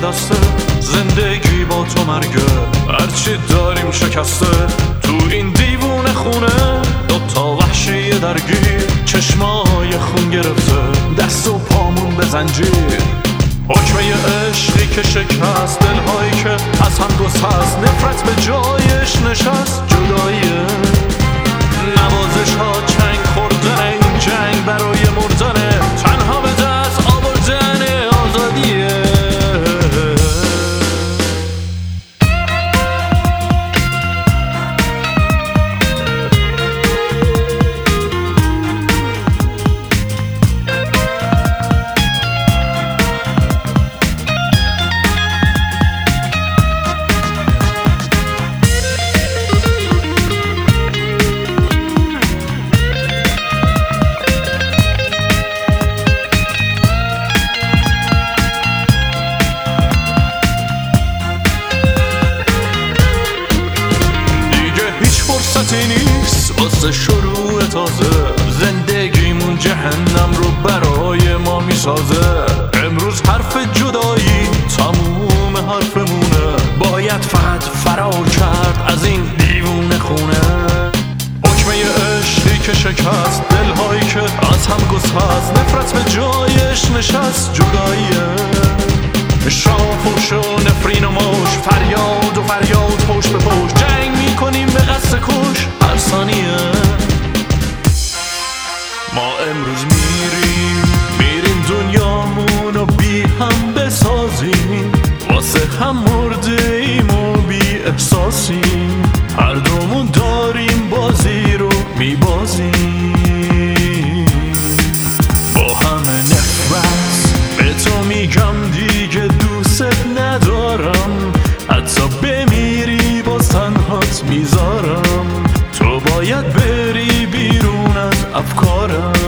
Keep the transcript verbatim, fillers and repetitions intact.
دسته، زندگی با تو مرگه، هرچی داریم شکسته. تو این دیوونه خونه دوتا وحشی درگیر، چشمای خون گرفته، دست و پامون به زنجیر. حکمه عشقی که شکست، دلهایی که از هم گسست، نفرت به جایش نشست، جداییه. نوازش ها چنگ خوردن، این جنگ برای مردنه، تنها به دست آوردن آزادیه. فرصتی نیست واسه شروع تازه، زندگیمون جهنم رو برای ما میسازه. امروز حرف جدایی تموم حرفمونه، باید فقط فرار کرد از این دیوونه خونه. حکمه عشقی که شکست، دلهایی که از هم گسست، نفرت به جایش نشست، جداییه. شام پوش و نفرین و موش، فریاد و فریاد پشت به پشت، جنگ میکنیم به قصد کش هر ثانیه. ما امروز میریم میریم دنیامونو بی هم بسازیم، واسه هم مرده ایم و بی احساسیم، هر دومون داریم بازی رو میبازیم. با همه نفرت به تو میگم دیگه دوست ندارم، حتی بمیری باز تنهات میذارم. تو باید بری بیرون از افکارم.